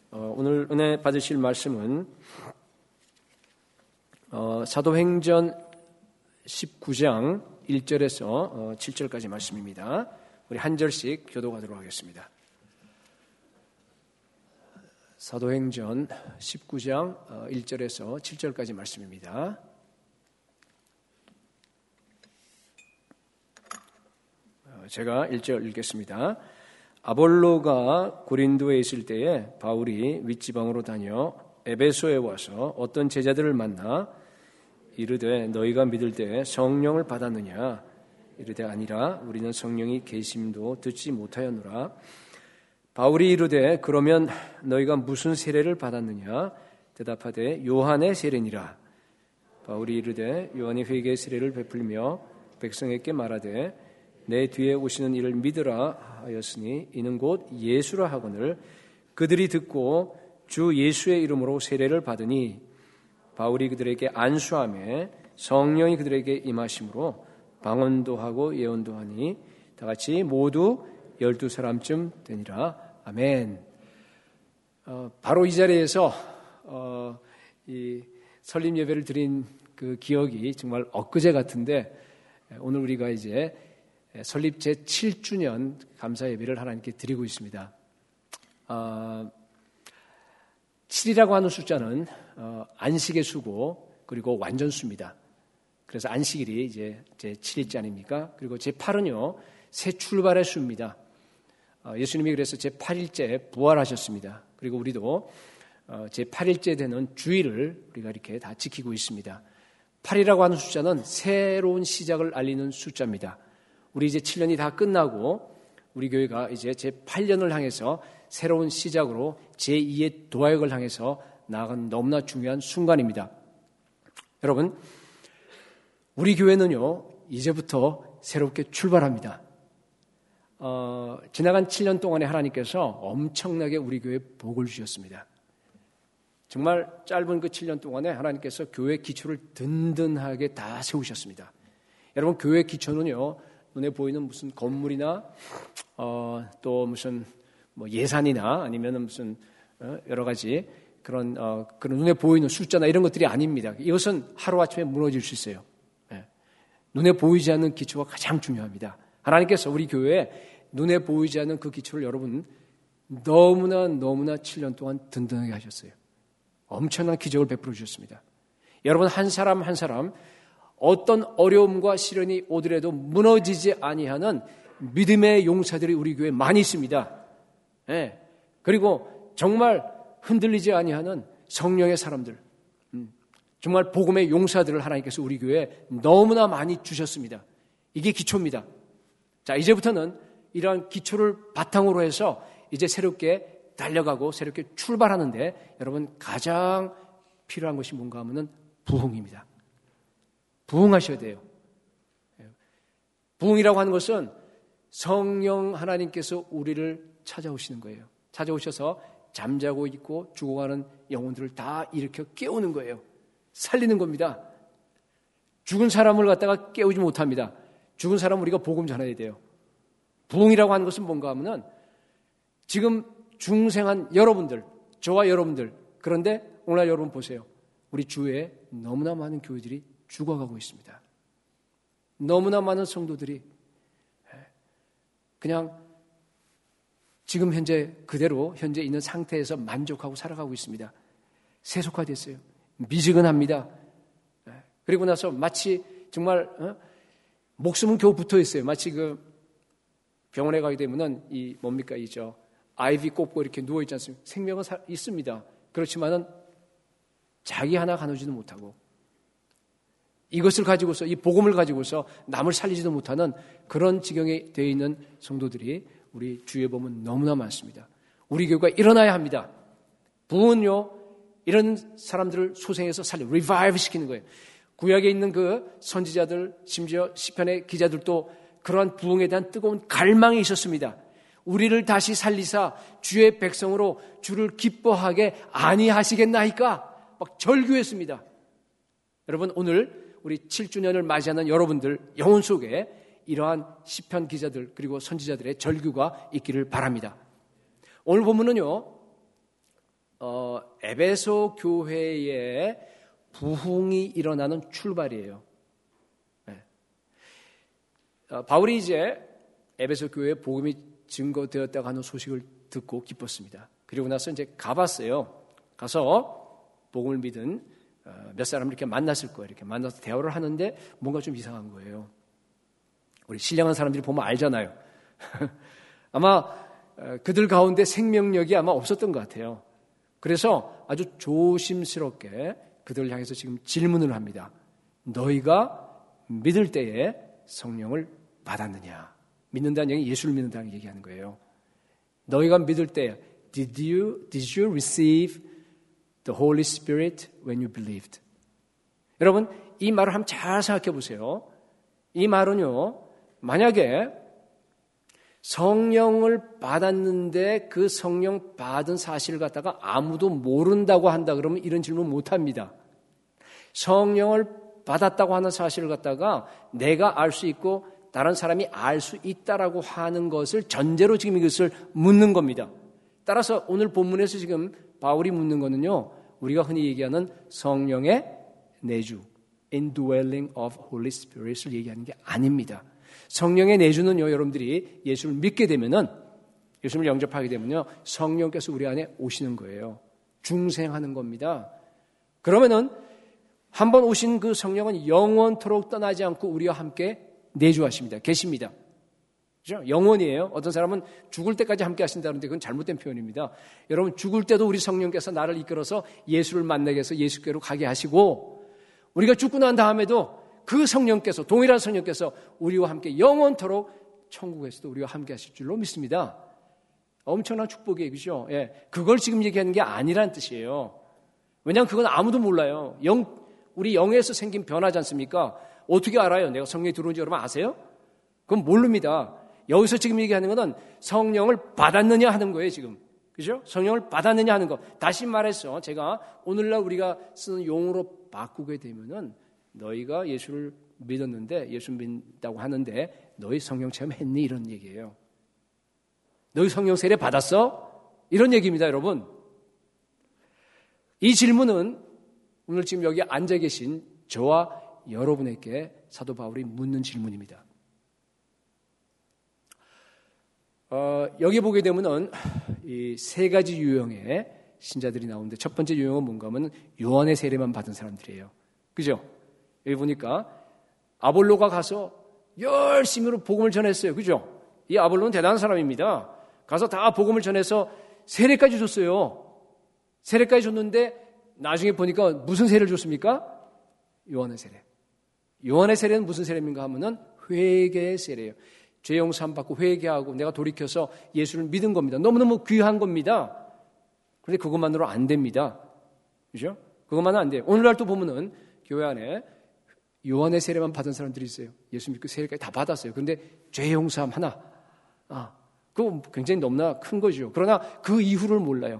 오늘 은혜 받으실 말씀은 사도행전 19장 1절에서 7절까지 말씀입니다. 우리 한 절씩 교독하도록 하겠습니다. 사도행전 19장 1절에서 7절까지 말씀입니다. 제가 1절 읽겠습니다. 아볼로가 고린도에 있을 때에 바울이 윗지방으로 다녀 에베소에 와서 어떤 제자들을 만나 이르되 너희가 믿을 때 성령을 받았느냐? 이르되 아니라 우리는 성령이 계심도 듣지 못하였노라. 바울이 이르되 그러면 너희가 무슨 세례를 받았느냐? 대답하되 요한의 세례니라. 바울이 이르되 요한이 회개의 세례를 베풀며 백성에게 말하되 내 뒤에 오시는 이를 믿으라 하였으니 이는 곧 예수라 하거늘 그들이 듣고 주 예수의 이름으로 세례를 받으니 바울이 그들에게 안수하며 성령이 그들에게 임하심으로 방언도 하고 예언도 하니 다같이 모두 12사람쯤 되니라. 아멘. 바로 이 자리에서 이 설립 예배를 드린 그 기억이 정말 엊그제 같은데 오늘 우리가 이제 설립 제7주년 감사 예배를 하나님께 드리고 있습니다. 7이라고 하는 숫자는 안식의 수고 그리고 완전수입니다. 그래서 안식일이 이제 제7일째 아닙니까? 그리고 제8은요 새 출발의 수입니다. 예수님이 그래서 제8일째 부활하셨습니다. 그리고 우리도 제8일째 되는 주일을 우리가 이렇게 다 지키고 있습니다. 8이라고 하는 숫자는 새로운 시작을 알리는 숫자입니다. 우리 이제 7년이 다 끝나고 우리 교회가 이제 제8년을 향해서 새로운 시작으로 제2의 도약을 향해서 나아가는 너무나 중요한 순간입니다. 여러분, 우리 교회는요, 이제부터 새롭게 출발합니다. 지나간 7년 동안에 하나님께서 엄청나게 우리 교회에 복을 주셨습니다. 정말 짧은 그 7년 동안에 하나님께서 교회 기초를 든든하게 다 세우셨습니다. 여러분, 교회 기초는요, 눈에 보이는 무슨 건물이나 또 무슨 뭐 예산이나 아니면 무슨 여러 가지 그런 눈에 보이는 숫자나 이런 것들이 아닙니다. 이것은 하루아침에 무너질 수 있어요. 눈에 보이지 않는 기초가 가장 중요합니다. 하나님께서 우리 교회에 눈에 보이지 않는 그 기초를 여러분 너무나 7년 동안 든든하게 하셨어요. 엄청난 기적을 베풀어 주셨습니다. 여러분 한 사람 한 사람 어떤 어려움과 시련이 오더라도 무너지지 아니하는 믿음의 용사들이 우리 교회에 많이 있습니다. 네. 그리고 정말 흔들리지 아니하는 성령의 사람들, 정말 복음의 용사들을 하나님께서 우리 교회에 너무나 많이 주셨습니다. 이게 기초입니다. 자, 이제부터는 이러한 기초를 바탕으로 해서 이제 새롭게 달려가고 새롭게 출발하는데 여러분 가장 필요한 것이 뭔가 하면은 부흥입니다. 부흥하셔야 돼요. 부흥이라고 하는 것은 성령 하나님께서 우리를 찾아오시는 거예요. 찾아오셔서 잠자고 있고 죽어가는 영혼들을 다 일으켜 깨우는 거예요. 살리는 겁니다. 죽은 사람을 갖다가 깨우지 못합니다. 죽은 사람은 우리가 복음 전해야 돼요. 부흥이라고 하는 것은 뭔가 하면은 지금 중생한 여러분들, 저와 여러분들, 그런데 오늘 여러분 보세요. 우리 주위에 너무나 많은 교회들이 죽어가고 있습니다. 너무나 많은 성도들이 그냥 지금 현재 그대로 현재 있는 상태에서 만족하고 살아가고 있습니다. 세속화됐어요. 미지근합니다. 그리고 나서 마치 정말 목숨은 겨우 붙어 있어요. 마치 그 병원에 가게 되면은 이 뭡니까 이죠 아이비 꼽고 이렇게 누워 있지 않습니까? 생명은 있습니다. 그렇지만은 자기 하나 가누지도 못하고 이것을 가지고서 이 복음을 가지고서 남을 살리지도 못하는 그런 지경에 되어 있는 성도들이 우리 주위에 보면 너무나 많습니다. 우리 교회가 일어나야 합니다. 부흥은요 이런 사람들을 소생해서 리바이브 시키는 거예요. 구약에 있는 그 선지자들 심지어 시편의 기자들도 그러한 부흥에 대한 뜨거운 갈망이 있었습니다. 우리를 다시 살리사 주의 백성으로 주를 기뻐하게 아니하시겠나이까 막 절규했습니다. 여러분 오늘 우리 7주년을 맞이하는 여러분들 영혼 속에 이러한 시편 기자들 그리고 선지자들의 절규가 있기를 바랍니다. 오늘 본문은요 에베소 교회의 부흥이 일어나는 출발이에요. 네. 바울이 이제 에베소 교회에 복음이 증거되었다고 하는 소식을 듣고 기뻤습니다. 그리고 나서 이제 가봤어요. 가서 복음을 믿은 몇 사람을 이렇게 만났을 거예요. 이렇게 만나서 대화를 하는데 뭔가 좀 이상한 거예요. 우리 신령한 사람들이 보면 알잖아요. 아마 그들 가운데 생명력이 아마 없었던 것 같아요. 그래서 아주 조심스럽게 그들을 향해서 지금 질문을 합니다. 너희가 믿을 때에 성령을 받았느냐? 믿는다는 얘기, 예수를 믿는다는 얘기하는 거예요. 너희가 믿을 때 Did you receive the Holy Spirit when you believed? 여러분, 이 말을 한번 잘 생각해 보세요. 이 말은요, 만약에 성령을 받았는데 그 성령 받은 사실을 갖다가 아무도 모른다고 한다 그러면 이런 질문 못 합니다. 성령을 받았다고 하는 사실을 갖다가 내가 알 수 있고 다른 사람이 알 수 있다라고 하는 것을 전제로 지금 이것을 묻는 겁니다. 따라서 오늘 본문에서 지금 바울이 묻는 거는요, 우리가 흔히 얘기하는 성령의 내주, indwelling of Holy Spirit을 얘기하는 게 아닙니다. 성령의 내주는요, 여러분들이 예수를 믿게 되면은, 예수를 영접하게 되면요, 성령께서 우리 안에 오시는 거예요. 중생하는 겁니다. 그러면은 한번 오신 그 성령은 영원토록 떠나지 않고 우리와 함께 내주하십니다. 계십니다. 그죠? 영원이에요. 어떤 사람은 죽을 때까지 함께 하신다는데 그건 잘못된 표현입니다. 여러분, 죽을 때도 우리 성령께서 나를 이끌어서 예수를 만나게 해서 예수께로 가게 하시고, 우리가 죽고 난 다음에도 그 성령께서, 동일한 성령께서 우리와 함께 영원토록 천국에서도 우리와 함께 하실 줄로 믿습니다. 엄청난 축복이에요. 그죠? 예. 그걸 지금 얘기하는 게 아니란 뜻이에요. 왜냐하면 그건 아무도 몰라요. 우리 영에서 생긴 변화지 않습니까? 어떻게 알아요? 내가 성령이 들어온지 여러분 아세요? 그건 모릅니다. 여기서 지금 얘기하는 것은 성령을 받았느냐 하는 거예요, 지금. 그죠? 성령을 받았느냐 하는 거. 다시 말해서 제가 오늘날 우리가 쓰는 용어로 바꾸게 되면은 너희가 예수를 믿었는데, 예수 믿다고 하는데 너희 성령 체험했니? 이런 얘기예요. 너희 성령 세례 받았어? 이런 얘기입니다, 여러분. 이 질문은 오늘 지금 여기 앉아 계신 저와 여러분에게 사도 바울이 묻는 질문입니다. 여기 보게 되면은 이 세 가지 유형의 신자들이 나오는데 첫 번째 유형은 뭔가 하면 요한의 세례만 받은 사람들이에요. 그죠? 여기 보니까 아볼로가 가서 열심히로 복음을 전했어요. 그죠? 이 아볼로는 대단한 사람입니다. 가서 다 복음을 전해서 세례까지 줬어요. 세례까지 줬는데 나중에 보니까 무슨 세례를 줬습니까? 요한의 세례. 요한의 세례는 무슨 세례인가 하면은 회개의 세례예요. 죄 용서함 받고 회개하고 내가 돌이켜서 예수를 믿은 겁니다. 너무너무 귀한 겁니다. 그런데 그것만으로 안 됩니다. 그죠? 그것만은 안 돼요. 오늘날 또 보면은 교회 안에 요한의 세례만 받은 사람들이 있어요. 예수 믿고 세례까지 다 받았어요. 그런데 죄 용서함 하나. 그거 굉장히 너무나 큰 거죠. 그러나 그 이후를 몰라요.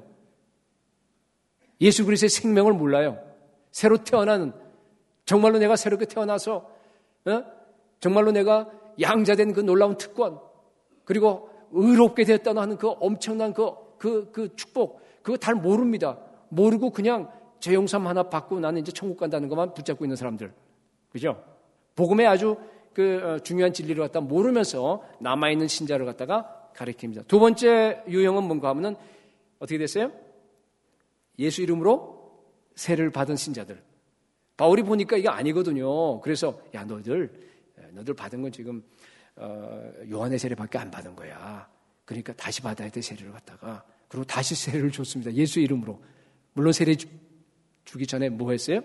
예수 그리스도의 생명을 몰라요. 새로 태어나는, 정말로 내가 새롭게 태어나서 정말로 내가 양자된 그 놀라운 특권, 그리고 의롭게 되었다는 하는 그 엄청난 그 축복, 그거 다 모릅니다. 모르고 그냥 죄 용서함 하나 받고 나는 이제 천국 간다는 것만 붙잡고 있는 사람들. 그죠? 복음의 아주 그 중요한 진리를 갖다 모르면서 남아있는 신자를 갖다가 가리킵니다. 두 번째 유형은 뭔가 하면은 어떻게 됐어요? 예수 이름으로 세례를 받은 신자들. 바울이 보니까 이게 아니거든요. 그래서 야 너희들 받은 건 지금 요한의 세례밖에 안 받은 거야. 그러니까 다시 받아야 돼, 세례를 갖다가. 그리고 다시 세례를 줬습니다. 예수 이름으로. 물론 세례 주기 전에 뭐 했어요?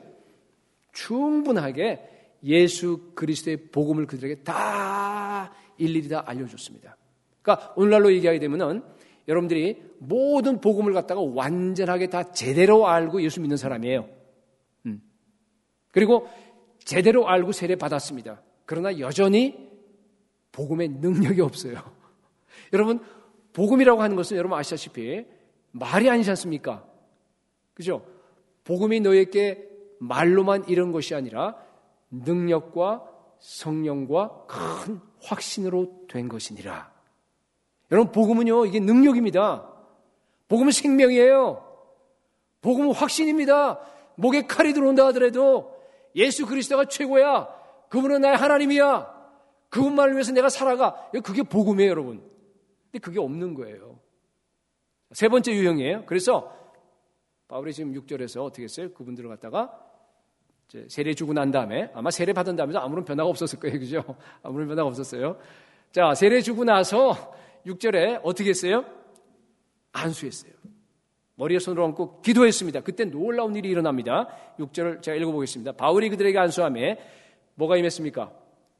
충분하게 예수 그리스도의 복음을 그들에게 다 일일이 다 알려줬습니다. 그러니까 오늘날로 얘기하게 되면은 여러분들이 모든 복음을 갖다가 완전하게 다 제대로 알고 예수 믿는 사람이에요. 그리고 제대로 알고 세례 받았습니다. 그러나 여전히 복음의 능력이 없어요. 여러분, 복음이라고 하는 것은 여러분 아시다시피 말이 아니지 않습니까? 그죠? 복음이 너에게 말로만 이런 것이 아니라 능력과 성령과 큰 확신으로 된 것이니라. 여러분, 복음은요, 이게 능력입니다. 복음은 생명이에요. 복음은 확신입니다. 목에 칼이 들어온다 하더라도 예수 그리스도가 최고야. 그분은 나의 하나님이야. 그분만을 위해서 내가 살아가. 그게 복음이에요, 여러분. 근데 그게 없는 거예요. 세 번째 유형이에요. 그래서 바울이 지금 6절에서 어떻게 했어요? 그분들을 갖다가 이제 세례 주고 난 다음에 아마 세례 받은 다음에도 아무런 변화가 없었을 거예요. 그죠? 아무런 변화가 없었어요. 자, 세례 주고 나서 6절에 어떻게 했어요? 안수했어요. 머리에 손을 얹고 기도했습니다. 그때 놀라운 일이 일어납니다. 6절을 제가 읽어보겠습니다. 바울이 그들에게 안수하며 뭐가 임했습니까?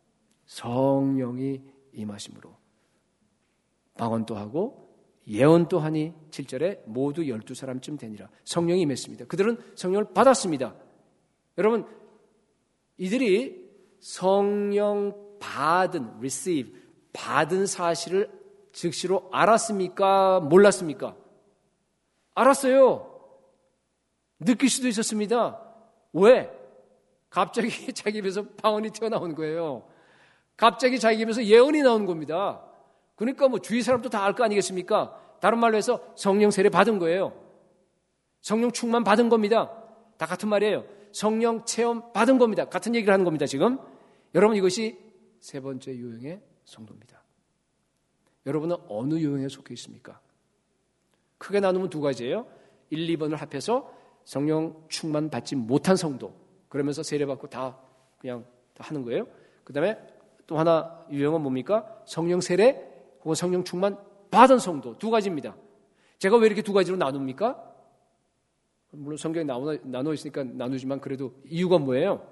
성령이 임하심으로 방언도 하고 예언도 하니 7절에 모두 12사람쯤 되니라. 성령이 임했습니다. 그들은 성령을 받았습니다. 여러분, 이들이 성령 받은, receive, 받은 사실을 즉시로 알았습니까? 몰랐습니까? 알았어요. 느낄 수도 있었습니다. 왜? 갑자기 자기 입에서 방언이 튀어나온 거예요. 갑자기 자기 입에서 예언이 나온 겁니다. 그러니까 뭐 주위 사람도 다 알 거 아니겠습니까? 다른 말로 해서 성령 세례 받은 거예요. 성령 충만 받은 겁니다. 다 같은 말이에요. 성령 체험 받은 겁니다. 같은 얘기를 하는 겁니다, 지금. 여러분, 이것이 세 번째 유형의 성도입니다. 여러분은 어느 유형에 속해 있습니까? 크게 나누면 두 가지예요. 1, 2번을 합해서 성령 충만 받지 못한 성도. 그러면서 세례받고 다 그냥 다 하는 거예요. 그 다음에 또 하나 유형은 뭡니까? 성령 세례 혹은 성령 충만 받은 성도. 두 가지입니다. 제가 왜 이렇게 두 가지로 나눕니까? 물론 성경에 나눠 있으니까 나누지만 그래도 이유가 뭐예요?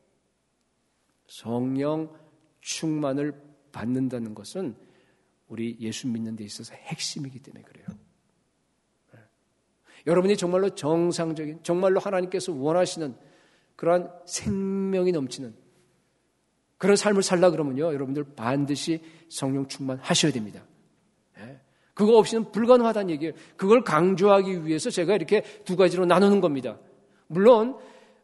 성령 충만을 받는다는 것은 우리 예수 믿는 데 있어서 핵심이기 때문에 그래요. 여러분이 정말로 정상적인, 정말로 하나님께서 원하시는 그러한 생명이 넘치는 그런 삶을 살라 그러면요, 여러분들 반드시 성령 충만하셔야 됩니다. 그거 없이는 불가능하다는 얘기예요. 그걸 강조하기 위해서 제가 이렇게 두 가지로 나누는 겁니다. 물론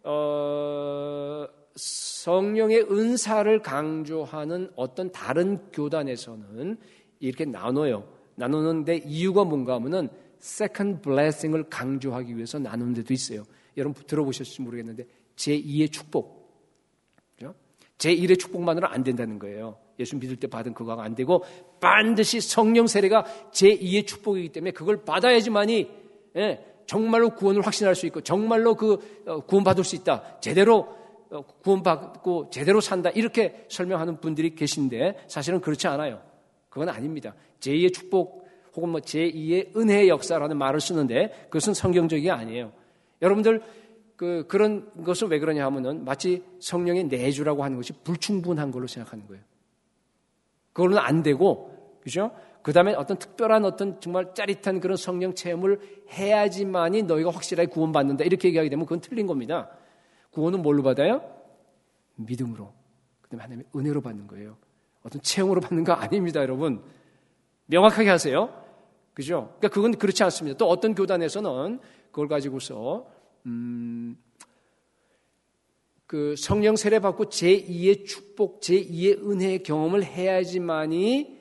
성령의 은사를 강조하는 어떤 다른 교단에서는 이렇게 나눠요. 나누는데 이유가 뭔가 하면은 second blessing을 강조하기 위해서 나누는 데도 있어요. 여러분 들어보셨을지 모르겠는데 제2의 축복. 제1의 축복만으로는 안 된다는 거예요. 예수 믿을 때 받은 그거가 안 되고 반드시 성령 세례가 제2의 축복이기 때문에 그걸 받아야지만이 정말로 구원을 확신할 수 있고 정말로 구원받을 수 있다. 제대로 구원받고 제대로 산다. 이렇게 설명하는 분들이 계신데 사실은 그렇지 않아요. 그건 아닙니다. 제2의 축복 혹은 뭐 제2의 은혜의 역사라는 말을 쓰는데 그것은 성경적이 아니에요. 여러분들 그런 것은 왜 그러냐 하면은 마치 성령의 내주라고 하는 것이 불충분한 걸로 생각하는 거예요. 그거는 안 되고, 그죠? 그 다음에 어떤 특별한 어떤 정말 짜릿한 그런 성령 체험을 해야지만이 너희가 확실하게 구원받는다. 이렇게 얘기하게 되면 그건 틀린 겁니다. 구원은 뭘로 받아요? 믿음으로. 그 다음에 하나님의 은혜로 받는 거예요. 어떤 체험으로 받는 거 아닙니다, 여러분. 명확하게 하세요. 그죠? 그러니까 그건 그렇지 않습니다. 또 어떤 교단에서는 그걸 가지고서 그 성령 세례 받고 제2의 축복, 제2의 은혜의 경험을 해야지만이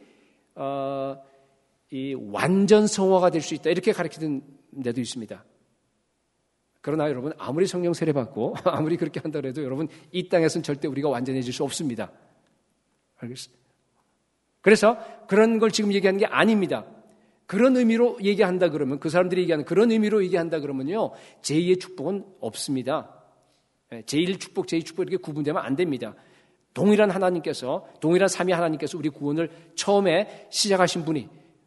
이 완전 성화가 될 수 있다. 이렇게 가르치는 데도 있습니다. 그러나 여러분 아무리 성령 세례 받고 아무리 그렇게 한다 해도 여러분 이 땅에서는 절대 우리가 완전해질 수 없습니다. 알겠어요? 그래서 그런 걸 지금 얘기하는 게 아닙니다. 그런 의미로 얘기한다 그러면 그 사람들이 얘기하는 그런 의미로 얘기한다 그러면요 제2의 축복은 없습니다. 제1 축복, 제2 축복 이렇게 구분되면 안 됩니다. 동일한 동일한 삼위 하나님께서 우리 구원을 처음 시작하신 분이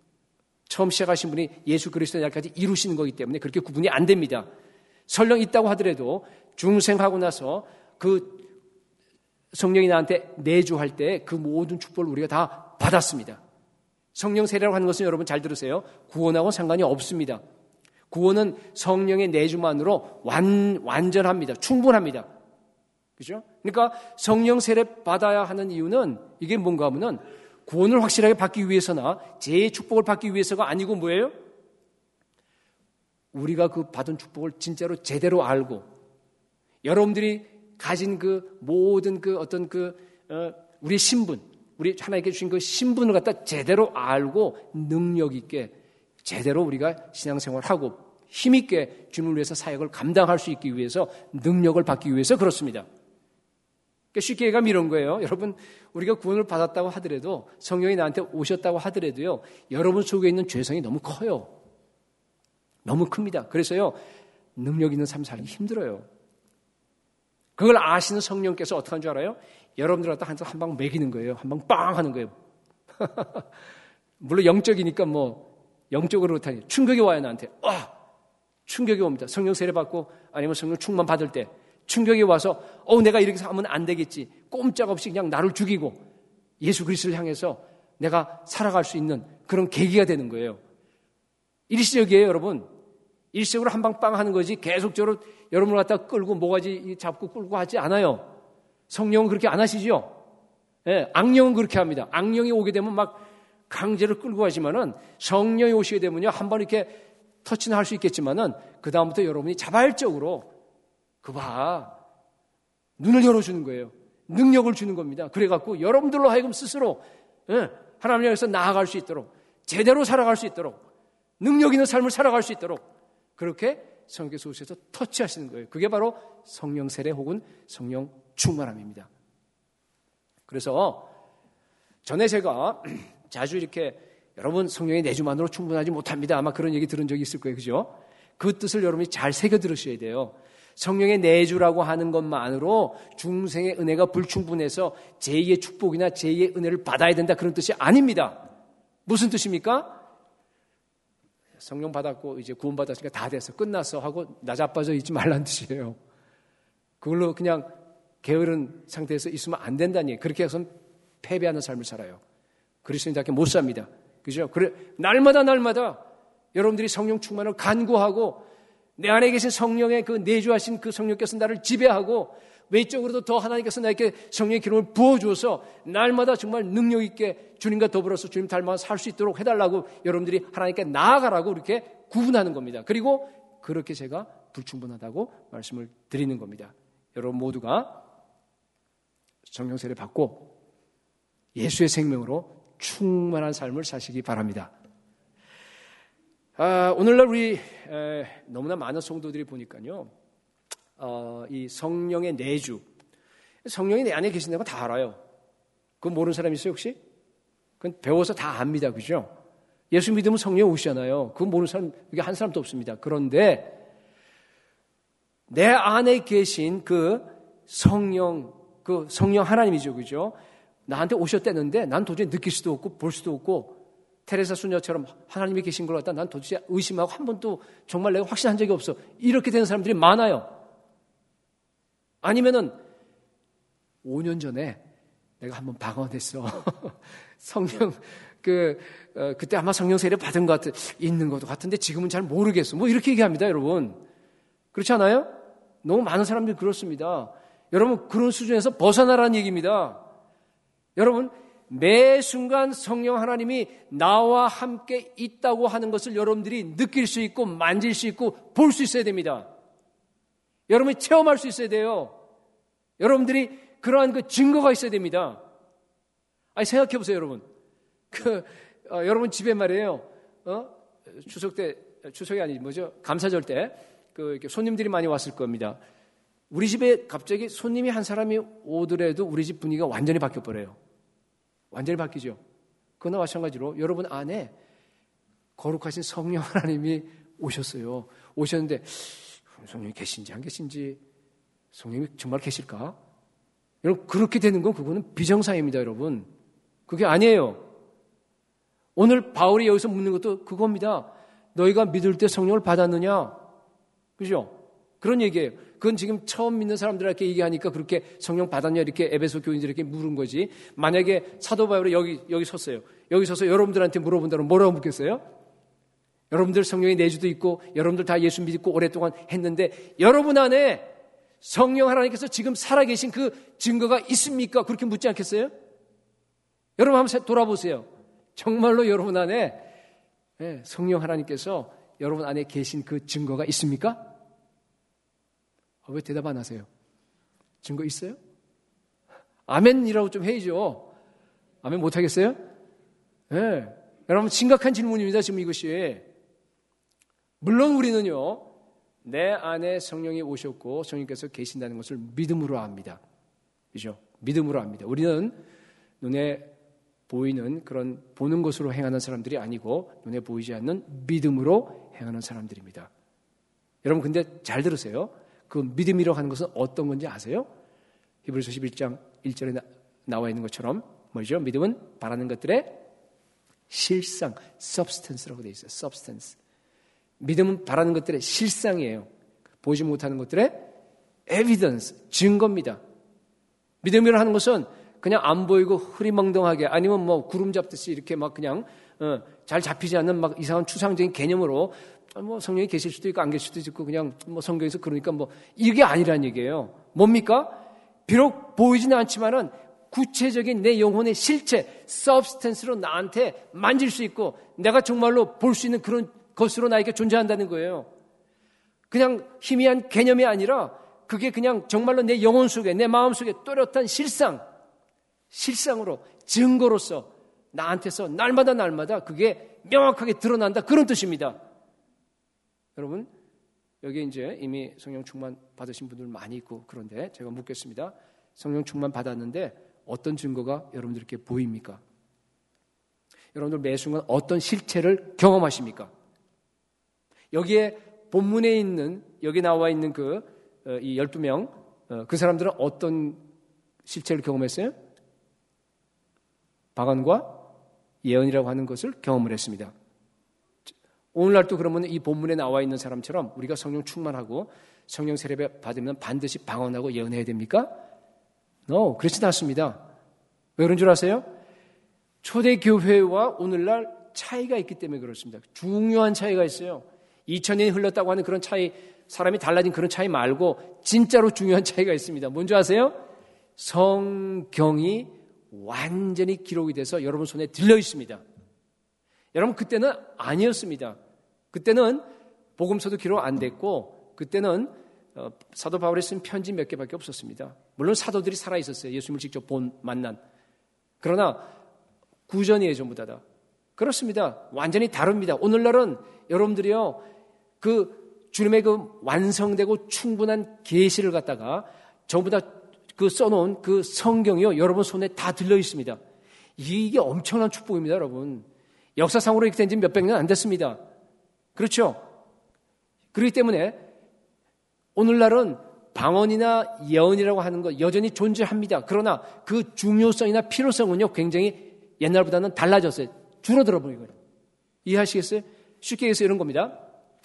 예수 그리스도의 날까지 이루시는 거기 때문에 그렇게 구분이 안 됩니다. 설령 있다고 하더라도 중생하고 나서 그 성령이 나한테 내주할 때 그 모든 축복을 우리가 다 받았습니다. 성령 세례라고 하는 것은 여러분 잘 들으세요. 구원하고 상관이 없습니다. 구원은 성령의 내주만으로 완전합니다. 충분합니다. 그죠? 그러니까 성령 세례 받아야 하는 이유는 이게 뭔가 하면은 구원을 확실하게 받기 위해서나 제 축복을 받기 위해서가 아니고 뭐예요? 우리가 그 받은 축복을 진짜로 제대로 알고 여러분들이 가진 그 모든 그 어떤 우리의 신분, 우리 하나님께 주신 그 신분을 갖다 제대로 알고 능력 있게 제대로 우리가 신앙생활하고 힘있게 주님을 위해서 사역을 감당할 수 있기 위해서, 능력을 받기 위해서 그렇습니다. 그러니까 쉽게 얘기하면 이런 거예요. 여러분, 우리가 구원을 받았다고 하더라도, 성령이 나한테 오셨다고 하더라도요, 여러분 속에 있는 죄성이 너무 커요. 너무 큽니다. 그래서요, 능력 있는 삶 살기 힘들어요. 그걸 아시는 성령께서 어떻게 하는 줄 알아요? 여러분들 갖다 한 방 매기는 거예요. 한 방 빵 하는 거예요. 물론 영적이니까 영적으로 그렇다니. 충격이 와요, 나한테. 충격이 옵니다. 성령 세례 받고 아니면 성령 충만 받을 때 충격이 와서 내가 이렇게 하면 안 되겠지. 꼼짝없이 그냥 나를 죽이고 예수 그리스도를 향해서 내가 살아갈 수 있는 그런 계기가 되는 거예요. 일시적이에요, 여러분. 일시적으로 한 방 빵 하는 거지 계속적으로 여러분을 갖다 끌고 모가지 잡고 끌고 하지 않아요. 성령은 그렇게 안 하시죠. 예, 악령은 그렇게 합니다. 악령이 오게 되면 막 강제로 끌고 가지만은 성령이 오시게 되면요, 한번 이렇게 터치는 할 수 있겠지만은 그 다음부터 여러분이 자발적으로 눈을 열어주는 거예요. 능력을 주는 겁니다. 그래갖고 여러분들로 하여금 스스로 하나님 향해서 나아갈 수 있도록, 제대로 살아갈 수 있도록, 능력 있는 삶을 살아갈 수 있도록 그렇게 성령께서 오셔서 터치하시는 거예요. 그게 바로 성령 세례 혹은 성령 충만함입니다. 그래서 전에 제가 자주 이렇게 여러분 성령의 내주만으로 충분하지 못합니다. 아마 그런 얘기 들은 적이 있을 거예요. 그죠? 그 뜻을 여러분이 잘 새겨 들으셔야 돼요. 성령의 내주라고 하는 것만으로 중생의 은혜가 불충분해서 제2의 축복이나 제2의 은혜를 받아야 된다, 그런 뜻이 아닙니다. 무슨 뜻입니까? 성령 받았고 이제 구원 받았으니까 다 됐어, 끝났어 하고 나자빠져 있지 말라는 뜻이에요. 그걸로 그냥 게으른 상태에서 있으면 안 된다는 얘기예요. 그렇게 해서는 패배하는 삶을 살아요. 그리스도인답게 못 삽니다. 그죠? 그래, 날마다 여러분들이 성령 충만을 간구하고 내 안에 계신 성령의 그 내주하신 그 성령께서 나를 지배하고 외적으로도 더 하나님께서 나에게 성령의 기름을 부어주어서 날마다 정말 능력 있게 주님과 더불어서 주님 닮아서 살 수 있도록 해달라고 여러분들이 하나님께 나아가라고 이렇게 구분하는 겁니다. 그리고 그렇게 제가 불충분하다고 말씀을 드리는 겁니다. 여러분 모두가 성령 세례 받고 예수의 생명으로 충만한 삶을 사시기 바랍니다. 오늘날 우리 너무나 많은 성도들이 보니까요, 이 성령의 내주, 성령이 내 안에 계신다는 건 다 알아요. 그건 모르는 사람 있어요 혹시? 그건 배워서 다 압니다. 그죠? 예수 믿으면 성령이 오시잖아요. 그건 모르는 사람 여기 한 사람도 없습니다. 그런데 내 안에 계신 그 성령 하나님이죠. 그죠? 나한테 오셨다는데 난 도저히 느낄 수도 없고 볼 수도 없고, 테레사 수녀처럼 하나님이 계신 걸 갖다 난 도대체 의심하고 한 번도 정말 내가 확신한 적이 없어, 이렇게 되는 사람들이 많아요. 아니면은 5년 전에 내가 한번 방언했어. 성령 그때 아마 성령 세례 받은 것 있는 것도 같은데 지금은 잘 모르겠어. 이렇게 얘기합니다, 여러분. 그렇지 않아요? 너무 많은 사람들이 그렇습니다. 여러분, 그런 수준에서 벗어나라는 얘기입니다. 여러분, 매 순간 성령 하나님이 나와 함께 있다고 하는 것을 여러분들이 느낄 수 있고 만질 수 있고 볼 수 있어야 됩니다. 여러분이 체험할 수 있어야 돼요. 여러분들이 그러한 그 증거가 있어야 됩니다. 생각해 보세요, 여러분. 여러분 집에 말이에요. 추석이 아니지 뭐죠? 감사절 때 이렇게 손님들이 많이 왔을 겁니다. 우리 집에 갑자기 손님이 한 사람이 오더라도 우리 집 분위기가 완전히 바뀌어 버려요. 완전히 바뀌죠. 그거나 마찬가지로 여러분 안에 거룩하신 성령 하나님이 오셨어요. 오셨는데 성령이 계신지 안 계신지, 성령이 정말 계실까? 여러분, 그렇게 되는 건 그거는 비정상입니다, 여러분. 그게 아니에요. 오늘 바울이 여기서 묻는 것도 그겁니다. 너희가 믿을 때 성령을 받았느냐? 그죠? 그런 얘기예요. 그건 지금 처음 믿는 사람들에게 얘기하니까 그렇게 성령 받았냐 이렇게 에베소 교인들에게 물은 거지. 만약에 사도 바울이 여기 섰어요. 여기 서서 여러분들한테 물어본다면 뭐라고 묻겠어요? 여러분들 성령의 내주도 있고 여러분들 다 예수 믿고 오랫동안 했는데 여러분 안에 성령 하나님께서 지금 살아계신 그 증거가 있습니까? 그렇게 묻지 않겠어요? 여러분 한번 돌아보세요. 정말로 여러분 안에 성령 하나님께서 여러분 안에 계신 그 증거가 있습니까? 왜 대답 안 하세요? 증거 있어요? 아멘이라고 좀 해야죠. 아멘 못하겠어요? 네. 여러분 심각한 질문입니다. 지금 이것이. 물론 우리는요, 내 안에 성령이 오셨고 성령께서 계신다는 것을 믿음으로 압니다. 그죠? 믿음으로 압니다. 우리는 눈에 보이는 그런 보는 것으로 행하는 사람들이 아니고 눈에 보이지 않는 믿음으로 행하는 사람들입니다. 여러분 근데 잘 들으세요. 그 믿음이라고 하는 것은 어떤 건지 아세요? 히브리서 11장 1절에 나와 있는 것처럼 뭐죠? 믿음은 바라는 것들의 실상, substance라고 되어 있어요. substance. 믿음은 바라는 것들의 실상이에요. 보지 못하는 것들의 evidence, 증거입니다. 믿음이라고 하는 것은 그냥 안 보이고 흐리멍덩하게 아니면 뭐 구름 잡듯이 이렇게 막 그냥 잘 잡히지 않는 막 이상한 추상적인 개념으로 뭐 성령이 계실 수도 있고 안 계실 수도 있고 그냥 뭐 성경에서 그러니까 뭐 이게 아니란 얘기예요. 뭡니까? 비록 보이지는 않지만은 구체적인 내 영혼의 실체, substance로 나한테 만질 수 있고 내가 정말로 볼 수 있는 그런 것으로 나에게 존재한다는 거예요. 그냥 희미한 개념이 아니라 그게 그냥 정말로 내 영혼 속에 내 마음 속에 또렷한 실상으로 증거로서 나한테서 날마다 그게 명확하게 드러난다 그런 뜻입니다. 여러분 여기 이제 이미 성령 충만 받으신 분들 많이 있고 그런데 제가 묻겠습니다. 성령 충만 받았는데 어떤 증거가 여러분들께 보입니까? 여러분들 매 순간 어떤 실체를 경험하십니까? 여기에 본문에 있는 여기 나와 있는 이 12명 그 사람들은 어떤 실체를 경험했어요? 방언과 예언이라고 하는 것을 경험을 했습니다. 오늘날도 그러면 이 본문에 나와 있는 사람처럼 우리가 성령 충만하고 성령 세례 받으면 반드시 방언하고 예언해야 됩니까? No, 그렇지 않습니다. 왜 그런 줄 아세요? 초대교회와 오늘날 차이가 있기 때문에 그렇습니다. 중요한 차이가 있어요. 2000년이 흘렀다고 하는 그런 차이, 사람이 달라진 그런 차이 말고 진짜로 중요한 차이가 있습니다. 뭔지 아세요? 성경이 완전히 기록이 돼서 여러분 손에 들려 있습니다. 여러분 그때는 아니었습니다. 그때는 복음서도 기록 안 됐고 그때는 사도 바울이 쓴 편지 몇 개밖에 없었습니다. 물론 사도들이 살아 있었어요. 예수님을 직접 만난. 그러나 구전이에요, 전부 다. 그렇습니다. 완전히 다릅니다. 오늘날은 여러분들이요, 그 주님의 그 완성되고 충분한 계시를 갖다가 전부 다 그 써놓은 그 성경이요, 여러분 손에 다 들려 있습니다. 이게 엄청난 축복입니다, 여러분. 역사상으로 이렇게 된 지 몇백 년 안 됐습니다. 그렇죠? 그렇기 때문에 오늘날은 방언이나 예언이라고 하는 것 여전히 존재합니다. 그러나 그 중요성이나 필요성은요, 굉장히 옛날보다는 달라졌어요. 줄어들어 버린 거예요. 이해하시겠어요? 쉽게 얘기해서 이런 겁니다.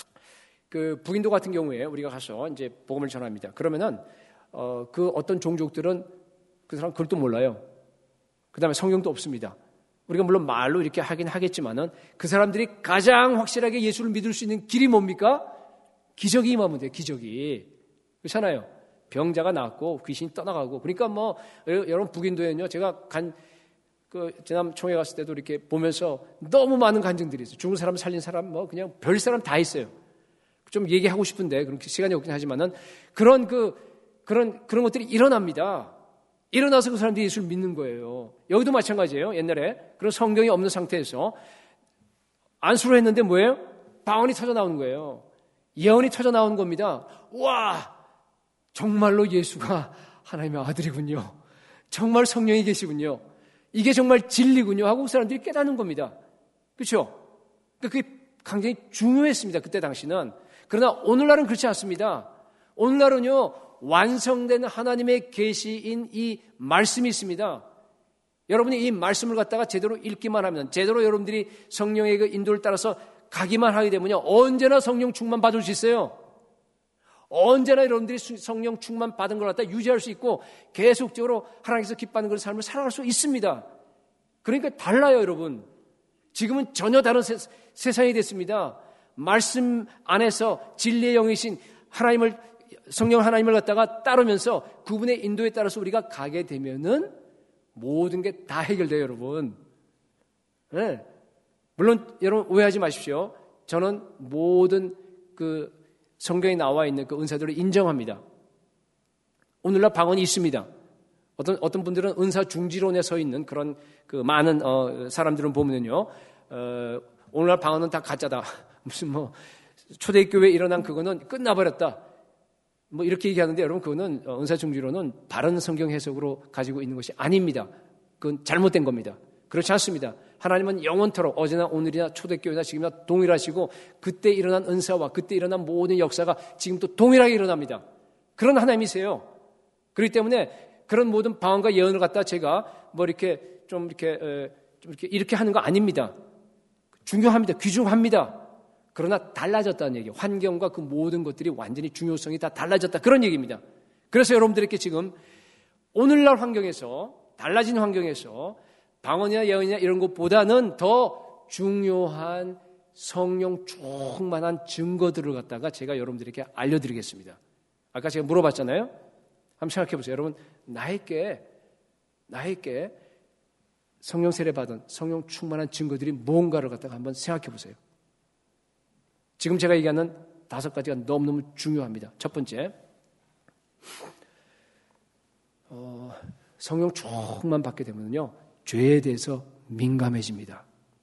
그 북인도 같은 경우에 우리가 가서 이제 복음을 전합니다. 그러면은 그 어떤 종족들은 그 사람 글도 몰라요. 그 다음에 성경도 없습니다. 우리가 물론 말로 이렇게 하긴 하겠지만은 그 사람들이 가장 확실하게 예수를 믿을 수 있는 길이 뭡니까? 기적이 임하면 돼요. 기적이. 그렇잖아요. 병자가 낫고 귀신이 떠나가고. 그러니까 뭐 여러분 북인도에는요. 제가 지난 총회 갔을 때도 이렇게 보면서 너무 많은 간증들이 있어요. 죽은 사람 살린 사람 뭐 그냥 별 사람 다 있어요. 좀 얘기하고 싶은데 그렇게 시간이 없긴 하지만은 그런 것들이 일어납니다. 일어나서 그 사람들이 예수를 믿는 거예요. 여기도 마찬가지예요. 옛날에 그런 성경이 없는 상태에서 안수를 했는데 뭐예요? 방언이 터져 나오는 거예요. 예언이 터져 나오는 겁니다. 와, 정말로 예수가 하나님의 아들이군요. 정말 성령이 계시군요. 이게 정말 진리군요 하고 그 사람들이 깨닫는 겁니다. 그렇죠? 그게 굉장히 중요했습니다. 그때 당시는. 그러나 오늘날은 그렇지 않습니다. 오늘날은요, 완성된 하나님의 계시인 이 말씀이 있습니다. 여러분이 이 말씀을 갖다가 제대로 읽기만 하면, 제대로 여러분들이 성령의 그 인도를 따라서 가기만 하게 되면요, 언제나 성령 충만 받을 수 있어요. 언제나 여러분들이 성령 충만 받은 걸 갖다 유지할 수 있고 계속적으로 하나님께서 기뻐하는 그런 삶을 살아갈 수 있습니다. 그러니까 달라요, 여러분. 지금은 전혀 다른 세상이 됐습니다. 말씀 안에서 진리의 영이신 성령 하나님을 갖다가 따르면서 그분의 인도에 따라서 우리가 가게 되면은 모든 게 다 해결돼요, 여러분. 네. 물론 여러분 오해하지 마십시오. 저는 모든 그 성경에 나와 있는 그 은사들을 인정합니다. 오늘날 방언이 있습니다. 어떤 분들은 은사 중지론에 서 있는 그런 그 많은 사람들은 보면요, 오늘날 방언은 다 가짜다. 무슨 초대교회에 일어난 그거는 끝나버렸다. 뭐 이렇게 얘기하는데 여러분 그거는 은사중지로는 바른 성경 해석으로 가지고 있는 것이 아닙니다. 그건 잘못된 겁니다. 그렇지 않습니다. 하나님은 영원토록 어제나 오늘이나 초대교회나 지금이나 동일하시고 그때 일어난 은사와 그때 일어난 모든 역사가 지금도 동일하게 일어납니다. 그런 하나님이세요. 그렇기 때문에 그런 모든 방언과 예언을 갖다 제가 뭐 이렇게 이렇게 하는 거 아닙니다. 중요합니다. 귀중합니다. 그러나 달라졌다는 얘기예요. 환경과 그 모든 것들이 완전히 중요성이 다 달라졌다. 그런 얘기입니다. 그래서 여러분들에게 지금 오늘날 환경에서 달라진 환경에서 방언이나 예언이나 이런 것보다는 더 중요한 성령 충만한 증거들을 갖다가 제가 여러분들에게 알려드리겠습니다. 아까 제가 물어봤잖아요. 한번 생각해 보세요. 여러분 나에게 성령 세례 받은 성령 충만한 증거들이 뭔가를 갖다가 한번 생각해 보세요. 지금 제가 얘기하는 5가지가 너무너무 중요합니다. 첫 번째, 성령 충만 받게 되면요 죄에 대해서 민감해집니다.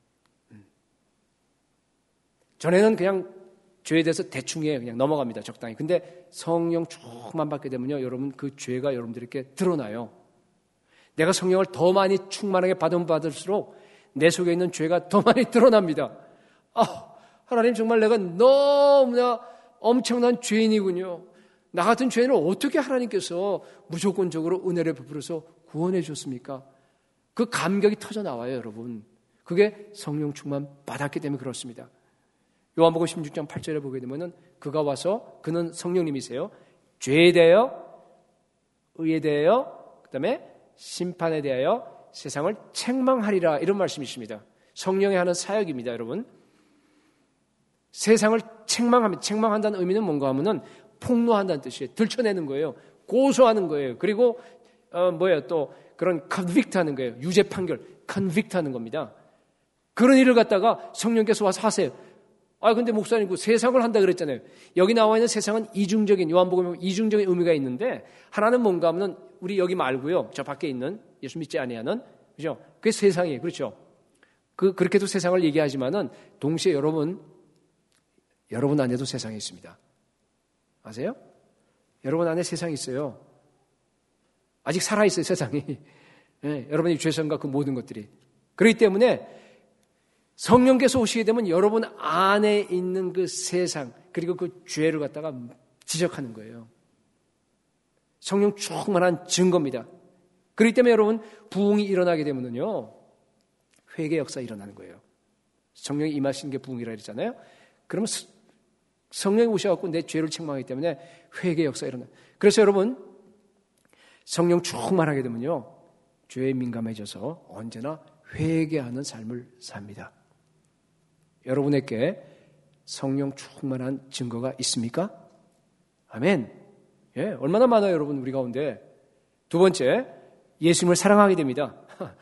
전에는 그냥 죄에 대해서 대충 그냥 넘어갑니다. 적당히. 근데 성령 충만 받게 되면요 여러분 그 죄가 여러분들에게 드러나요. 내가 성령을 더 많이 충만하게 받으면 받을수록 내 속에 있는 죄가 더 많이 드러납니다. 하나님 정말 내가 너무나 엄청난 죄인이군요. 나 같은 죄인을 어떻게 하나님께서 무조건적으로 은혜를 베풀어서 구원해 주셨습니까? 그 감격이 터져 나와요, 여러분. 그게 성령 충만 받았기 때문에 그렇습니다. 요한복음 16장 8절에 보게 되면은 그가 와서 그는 성령님이세요. 죄에 대하여, 의에 대하여, 그다음에 심판에 대하여 세상을 책망하리라 이런 말씀이십니다. 성령이 하는 사역입니다, 여러분. 세상을 책망한다는 의미는 뭔가 하면은 폭로한다는 뜻이에요. 들춰내는 거예요. 고소하는 거예요. 그리고 또 그런 convict 하는 거예요. 유죄 판결, convict 하는 겁니다. 그런 일을 갖다가 성령께서 와서 하세요. 근데 목사님 그 세상을 한다 그랬잖아요. 여기 나와 있는 세상은 이중적인, 요한복음에 이중적인 의미가 있는데 하나는 뭔가 하면 우리 여기 말고요. 저 밖에 있는 예수 믿지 아니하는, 그죠? 그게 세상이에요. 그렇죠? 그렇게도 세상을 얘기하지만은 동시에 여러분 안에도 세상이 있습니다. 아세요? 여러분 안에 세상이 있어요. 아직 살아있어요, 세상이. 네, 여러분의 죄성과 그 모든 것들이. 그렇기 때문에 성령께서 오시게 되면 여러분 안에 있는 그 세상, 그리고 그 죄를 갖다가 지적하는 거예요. 성령 충만한 증거입니다. 그렇기 때문에 여러분, 부흥이 일어나게 되면요, 회개 역사 일어나는 거예요. 성령이 임하신 게 부흥이라 그랬잖아요. 그러면 성령이 오셔갖고 내 죄를 책망하기 때문에 회개 역사 일어나요. 그래서 여러분, 성령 충만하게 되면요, 죄에 민감해져서 언제나 회개하는 삶을 삽니다. 여러분에게 성령 충만한 증거가 있습니까? 아멘. 예, 얼마나 많아요, 여러분, 우리 가운데. 두 번째, 예수님을 사랑하게 됩니다.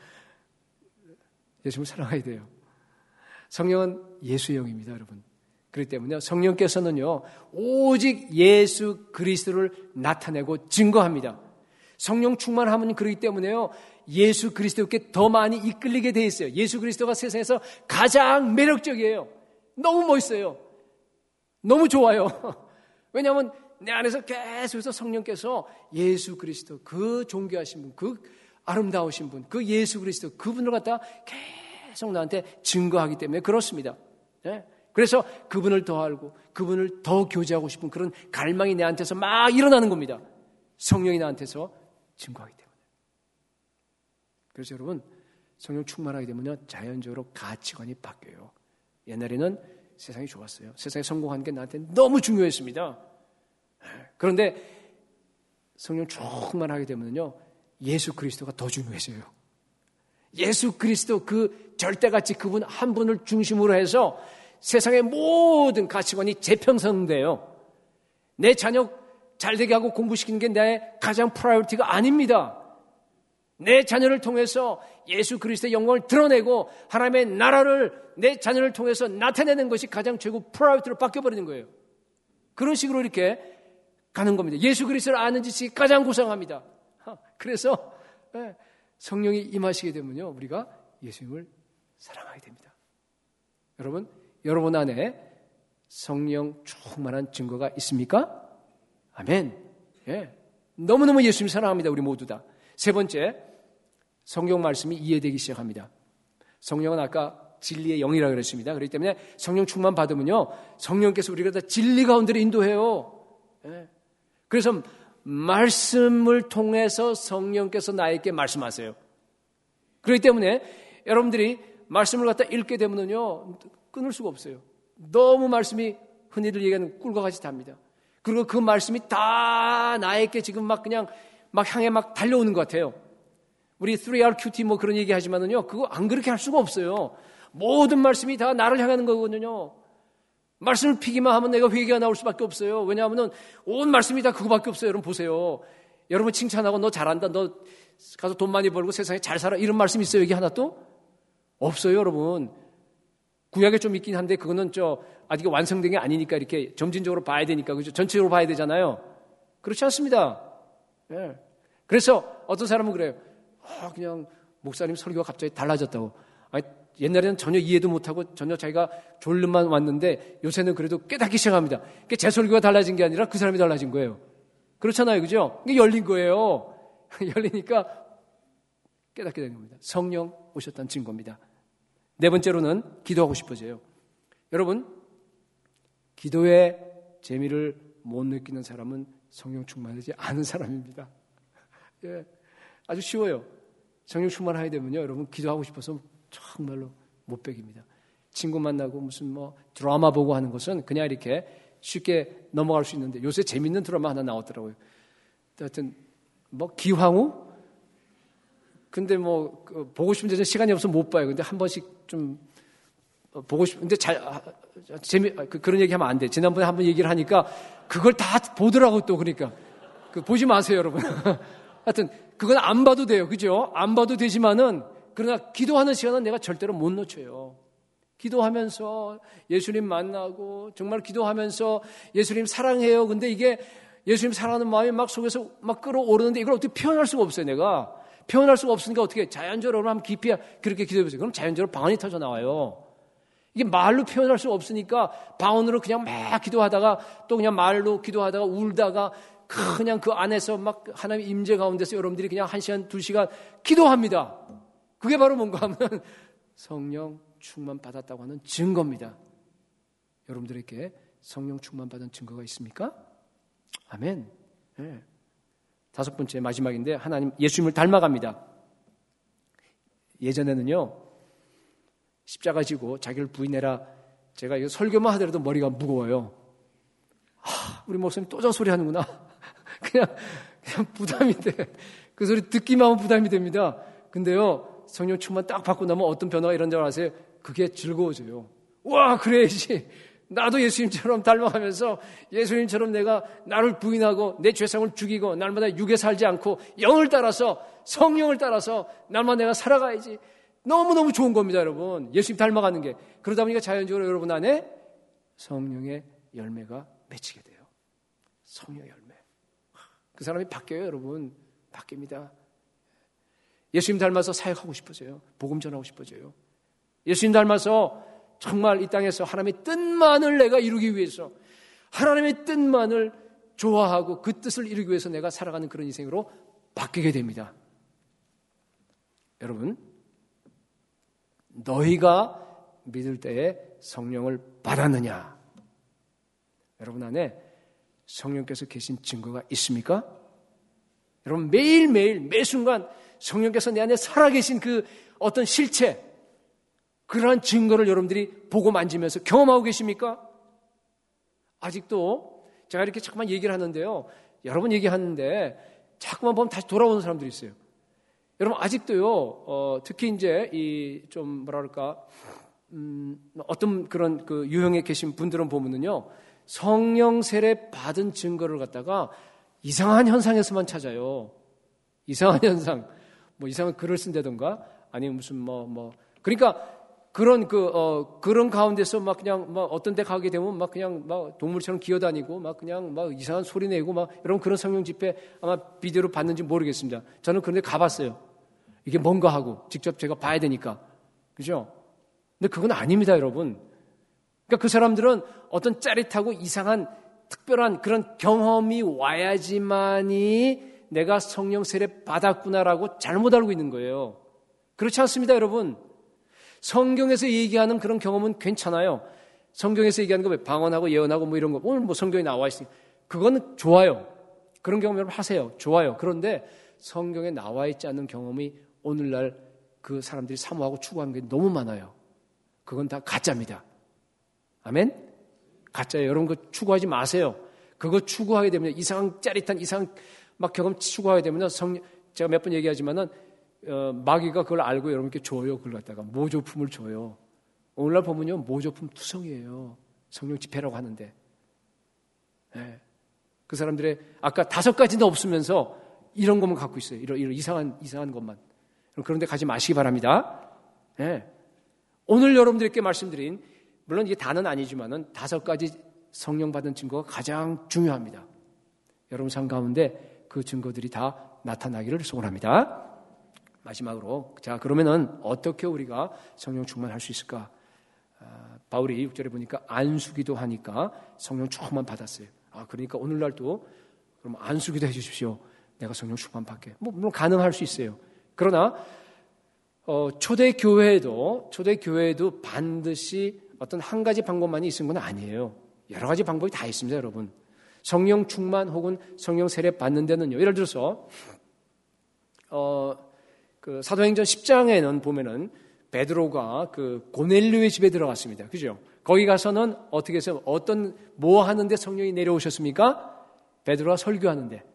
예수님을 사랑하게 돼요. 성령은 예수의 영입니다, 여러분. 그렇기 때문에 성령께서는요, 오직 예수 그리스도를 나타내고 증거합니다. 성령 충만하면 그렇기 때문에요, 예수 그리스도께 더 많이 이끌리게 돼 있어요. 예수 그리스도가 세상에서 가장 매력적이에요. 너무 멋있어요. 너무 좋아요. 왜냐하면 내 안에서 계속해서 성령께서 예수 그리스도, 그 존귀하신 분, 그 아름다우신 분, 그 예수 그리스도, 그분을 갖다 계속 나한테 증거하기 때문에 그렇습니다. 네? 그래서 그분을 더 알고 그분을 더 교제하고 싶은 그런 갈망이 내한테서 막 일어나는 겁니다. 성령이 나한테서 증거하기 때문에. 그래서 여러분, 성령 충만하게 되면요, 자연적으로 가치관이 바뀌어요. 옛날에는 세상이 좋았어요. 세상에 성공하는 게 나한테 너무 중요했습니다. 그런데 성령 충만하게 되면요, 예수 그리스도가 더 중요해져요. 예수 그리스도 그 절대가치 그분 한 분을 중심으로 해서 세상의 모든 가치관이 재편성돼요. 내 자녀 잘되게 하고 공부시키는 게 내 가장 프라이어리티가 아닙니다. 내 자녀를 통해서 예수 그리스도의 영광을 드러내고 하나님의 나라를 내 자녀를 통해서 나타내는 것이 가장 최고 프라이어리티로 바뀌어버리는 거예요. 그런 식으로 이렇게 가는 겁니다. 예수 그리스도를 아는 짓이 가장 고상합니다. 그래서 성령이 임하시게 되면요, 우리가 예수님을 사랑하게 됩니다. 여러분 안에 성령 충만한 증거가 있습니까? 아멘. 예. 너무너무 예수님 사랑합니다. 우리 모두 다. 세 번째, 성경 말씀이 이해되기 시작합니다. 성령은 아까 진리의 영이라고 그랬습니다. 그렇기 때문에 성령 충만 받으면요, 성령께서 우리가 다 진리 가운데로 인도해요. 예. 그래서 말씀을 통해서 성령께서 나에게 말씀하세요. 그렇기 때문에 여러분들이 말씀을 갖다 읽게 되면요, 끊을 수가 없어요. 너무 말씀이 흔히들 얘기하는 꿀과 같이 답니다. 그리고 그 말씀이 다 나에게 지금 막 그냥 막 향해 막 달려오는 것 같아요. 우리 3RQT 뭐 그런 얘기 하지만은요, 그거 안 그렇게 할 수가 없어요. 모든 말씀이 다 나를 향하는 거거든요. 말씀을 피기만 하면 내가 회개가 나올 수밖에 없어요. 왜냐하면 온 말씀이 다 그거밖에 없어요. 여러분 보세요. 여러분 칭찬하고 너 잘한다. 너 가서 돈 많이 벌고 세상에 잘 살아. 이런 말씀 있어요? 여기 하나도? 없어요, 여러분. 구약에 좀 있긴 한데 그거는 아직 완성된 게 아니니까 이렇게 점진적으로 봐야 되니까, 그죠? 전체적으로 봐야 되잖아요. 그렇지 않습니다. 예. 그래서 어떤 사람은 그래요. 그냥 목사님 설교가 갑자기 달라졌다고. 아니, 옛날에는 전혀 이해도 못하고 전혀 자기가 졸름만 왔는데 요새는 그래도 깨닫기 시작합니다. 그러니까 제 설교가 달라진 게 아니라 그 사람이 달라진 거예요. 그렇잖아요, 그죠? 이게 열린 거예요. 열리니까 깨닫게 된 겁니다. 성령 오셨다는 증거입니다. 네 번째로는 기도하고 싶어져요. 여러분, 기도의 재미를 못 느끼는 사람은 성령 충만하지 않은 사람입니다. 예, 아주 쉬워요. 성령 충만하게 되면요, 여러분 기도하고 싶어서 정말로 못 베깁니다. 친구 만나고 무슨 드라마 보고 하는 것은 그냥 이렇게 쉽게 넘어갈 수 있는데, 요새 재밌는 드라마 하나 나왔더라고요. 하여튼 기황후? 근데 보고 싶은데 시간이 없어서 못 봐요. 근데 한 번씩 좀 보고 싶은데 그런 얘기 하면 안 돼. 지난번에 한번 얘기를 하니까 그걸 다 보더라고 또. 그러니까 보지 마세요, 여러분. 하여튼 그건 안 봐도 돼요. 그죠? 안 봐도 되지만은, 그러나 기도하는 시간은 내가 절대로 못 놓쳐요. 기도하면서 예수님 만나고 정말 기도하면서 예수님 사랑해요. 근데 이게 예수님 사랑하는 마음이 막 속에서 막 끌어오르는데 이걸 어떻게 표현할 수가 없어요. 내가 표현할 수가 없으니까 어떻게 자연적으로 한번 깊이 그렇게 기도해보세요. 그럼 자연적으로 방언이 터져 나와요. 이게 말로 표현할 수 없으니까 방언으로 그냥 막 기도하다가 또 그냥 말로 기도하다가 울다가 그냥 그 안에서 막 하나님의 임재 가운데서 여러분들이 그냥 1시간, 2시간 기도합니다. 그게 바로 뭔가 하면 성령 충만 받았다고 하는 증거입니다. 여러분들에게 성령 충만 받은 증거가 있습니까? 아멘. 네. 다섯 번째 마지막인데, 하나님 예수님을 닮아갑니다. 예전에는요, 십자가 지고 자기를 부인해라. 제가 이거 설교만 하더라도 머리가 무거워요. 우리 목사님 또 저 소리 하는구나. 그냥 부담이 돼. 그 소리 듣기만 하면 부담이 됩니다. 근데요, 성령 충만 딱 받고 나면 어떤 변화가 이런 줄 아세요? 그게 즐거워져요. 와, 그래야지. 나도 예수님처럼 닮아가면서 예수님처럼 내가 나를 부인하고 내 죄성을 죽이고 날마다 육에 살지 않고 영을 따라서, 성령을 따라서 날마다 내가 살아가야지. 너무너무 좋은 겁니다, 여러분. 예수님 닮아가는 게. 그러다 보니까 자연적으로 여러분 안에 성령의 열매가 맺히게 돼요. 성령의 열매. 그 사람이 바뀌어요, 여러분. 바뀝니다. 예수님 닮아서 사역하고 싶어져요. 복음 전하고 싶어져요. 예수님 닮아서 정말 이 땅에서 하나님의 뜻만을 내가 이루기 위해서, 하나님의 뜻만을 좋아하고 그 뜻을 이루기 위해서 내가 살아가는 그런 인생으로 바뀌게 됩니다. 여러분, 너희가 믿을 때에 성령을 받았느냐? 여러분 안에 성령께서 계신 증거가 있습니까? 여러분 매일매일 매순간 성령께서 내 안에 살아계신 그 어떤 실체, 그러한 증거를 여러분들이 보고 만지면서 경험하고 계십니까? 아직도 제가 이렇게 자꾸만 얘기를 하는데요, 여러 번 얘기하는데 자꾸만 보면 다시 돌아오는 사람들이 있어요. 여러분 아직도요, 특히 이제 이 좀 뭐랄까 어떤 그런 그 유형에 계신 분들은 보면은요, 성령 세례 받은 증거를 갖다가 이상한 현상에서만 찾아요. 이상한 현상, 이상한 글을 쓴다던가 아니면 무슨 그러니까 그런 그런 가운데서 막 그냥 어떤 데 가게 되면 막 그냥 막 동물처럼 기어다니고 막 그냥 막 이상한 소리 내고 막 여러분 그런 성령 집회 아마 비디오로 봤는지 모르겠습니다. 저는 그런데 가봤어요. 이게 뭔가 하고 직접 제가 봐야 되니까, 그죠? 근데 그건 아닙니다, 여러분. 그러니까 그 사람들은 어떤 짜릿하고 이상한 특별한 그런 경험이 와야지만이 내가 성령 세례 받았구나라고 잘못 알고 있는 거예요. 그렇지 않습니다, 여러분. 성경에서 얘기하는 그런 경험은 괜찮아요. 성경에서 얘기하는 거 왜 방언하고 예언하고 뭐 이런 거 오늘 뭐 성경에 나와 있으니 그거는 좋아요. 그런 경험 여러분 하세요. 좋아요. 그런데 성경에 나와 있지 않는 경험이 오늘날 그 사람들이 사모하고 추구하는 게 너무 많아요. 그건 다 가짜입니다. 아멘? 가짜예요. 여러분 그거 추구하지 마세요. 그거 추구하게 되면 이상한 짜릿한 이상한 막 경험 추구하게 되면 제가 몇 번 얘기하지만은 마귀가 그걸 알고 여러분께 줘요. 그걸 갖다가 모조품을 줘요. 오늘날 보면요 모조품 투성이에요. 성령 집회라고 하는데 네. 그 사람들의 아까 5가지는 없으면서 이런 것만 갖고 있어요. 이런 이상한 것만. 그런데 가지 마시기 바랍니다. 네. 오늘 여러분들께 말씀드린 물론 이게 다는 아니지만은 5가지 성령 받은 증거가 가장 중요합니다. 여러분 삶 가운데 그 증거들이 다 나타나기를 소원합니다. 마지막으로 자 그러면은 어떻게 우리가 성령 충만할 수 있을까? 바울이 6절에 보니까 안수기도 하니까 성령 충만 받았어요. 그러니까 오늘날도 그럼 안수기도 해주십시오. 내가 성령 충만 받게. 물론 가능할 수 있어요. 그러나 초대교회에도 반드시 어떤 한 가지 방법만이 있는 건 아니에요. 여러 가지 방법이 다 있습니다, 여러분. 성령 충만 혹은 성령 세례 받는 데는요. 예를 들어서 그 사도행전 10장에는 보면은 베드로가 그 고넬료의 집에 들어갔습니다. 그죠? 거기 가서는 어떻게 해서 뭐 하는데 성령이 내려오셨습니까? 베드로가 설교하는데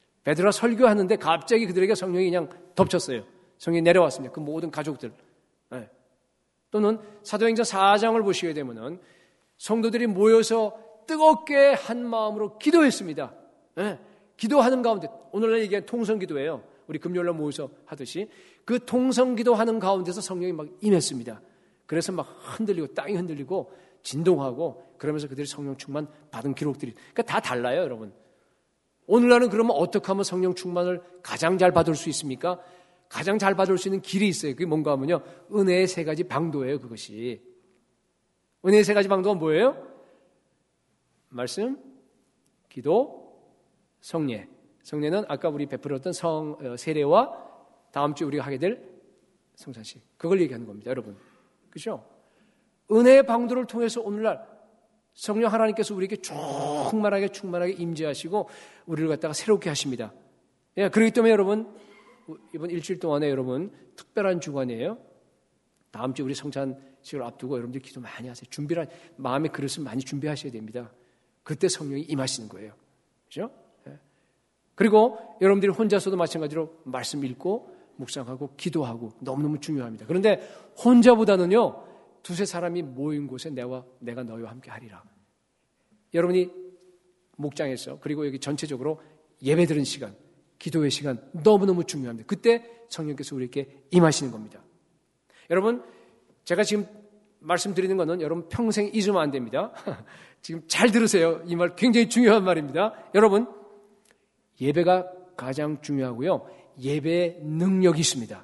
갑자기 그들에게 성령이 그냥 덮쳤어요. 성령이 내려왔습니다. 그 모든 가족들. 네. 또는 사도행전 4장을 보시게 되면은 성도들이 모여서 뜨겁게 한 마음으로 기도했습니다. 네. 기도하는 가운데 오늘날 얘기한 통성기도예요. 우리 금요일날 모여서 하듯이 그 통성기도하는 가운데서 성령이 막 임했습니다. 그래서 막 흔들리고 땅이 흔들리고 진동하고 그러면서 그들이 성령 충만 받은 기록들이 그러니까 다 달라요, 여러분. 오늘날은 그러면 어떻게 하면 성령 충만을 가장 잘 받을 수 있습니까? 가장 잘 받을 수 있는 길이 있어요. 그게 뭔가 하면요. 은혜의 3가지 방도예요, 그것이. 은혜의 3가지 방도가 뭐예요? 말씀, 기도, 성례. 성례는 아까 우리 베풀었던 세례와 다음 주에 우리가 하게 될 성찬식. 그걸 얘기하는 겁니다, 여러분. 그죠? 은혜의 방도를 통해서 오늘날 성령 하나님께서 우리에게 충만하게 임재하시고 우리를 갖다가 새롭게 하십니다. 예, 그렇기 때문에 여러분 이번 일주일 동안에 여러분 특별한 주간이에요. 다음 주에 우리 성찬식을 앞두고 여러분들 기도 많이 하세요. 마음의 그릇을 많이 준비하셔야 됩니다. 그때 성령이 임하시는 거예요. 그죠? 예. 그리고 여러분들이 혼자서도 마찬가지로 말씀 읽고 묵상하고 기도하고 너무너무 중요합니다. 그런데 혼자보다는요. 2-3사람이 모인 곳에 내가 너희와 함께 하리라. 여러분이 목장에서 그리고 여기 전체적으로 예배드리는 시간, 기도의 시간 너무너무 중요합니다. 그때 성령께서 우리에게 임하시는 겁니다. 여러분 제가 지금 말씀드리는 것은 여러분 평생 잊으면 안 됩니다. 지금 잘 들으세요. 이 말 굉장히 중요한 말입니다. 여러분 예배가 가장 중요하고요. 예배의 능력이 있습니다.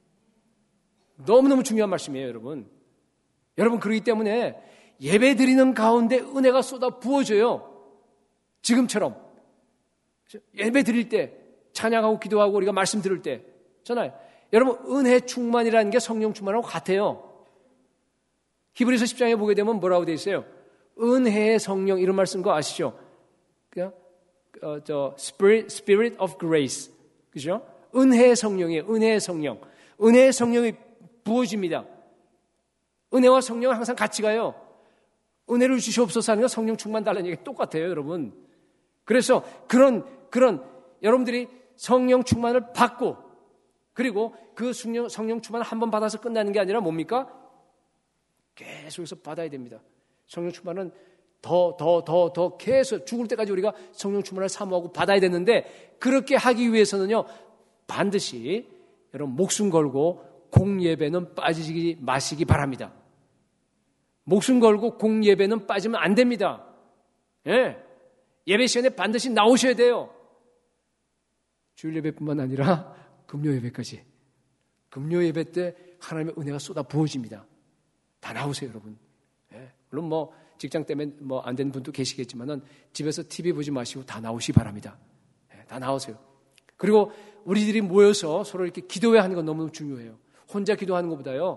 너무너무 중요한 말씀이에요, 여러분. 여러분 그렇기 때문에 예배 드리는 가운데 은혜가 쏟아 부어져요. 지금처럼 예배 드릴 때 찬양하고 기도하고 우리가 말씀 들을 때 있잖아요. 여러분 은혜 충만이라는 게 성령 충만하고 같아요. 히브리서 10장에 보게 되면 뭐라고 되어 있어요? 은혜의 성령 이런 말 쓴 거 아시죠? 그냥 Spirit of Grace, 그죠? 은혜의 성령이에요. 은혜의 성령. 은혜의 성령이 부어집니다. 은혜와 성령은 항상 같이 가요. 은혜를 주시옵소서 하는 건 성령 충만 달라는 얘기 똑같아요, 여러분. 그래서 그런 여러분들이 성령 충만을 받고 그리고 그 성령 충만을 한번 받아서 끝나는 게 아니라 뭡니까? 계속해서 받아야 됩니다. 성령 충만은 더 계속 죽을 때까지 우리가 성령 충만을 사모하고 받아야 되는데 그렇게 하기 위해서는요. 반드시 여러분 목숨 걸고 공예배는 빠지지 마시기 바랍니다. 목숨 걸고 공예배는 빠지면 안 됩니다. 예. 예배 시간에 반드시 나오셔야 돼요. 주일 예배뿐만 아니라 금요 예배까지. 금요 예배 때 하나님의 은혜가 쏟아 부어집니다. 다 나오세요, 여러분. 예. 물론 뭐 직장 때문에 뭐 안 되는 분도 계시겠지만은 집에서 TV 보지 마시고 다 나오시기 바랍니다. 다 나오세요. 그리고 우리들이 모여서 서로 이렇게 기도회 하는 건 너무 중요해요. 혼자 기도하는 것보다요.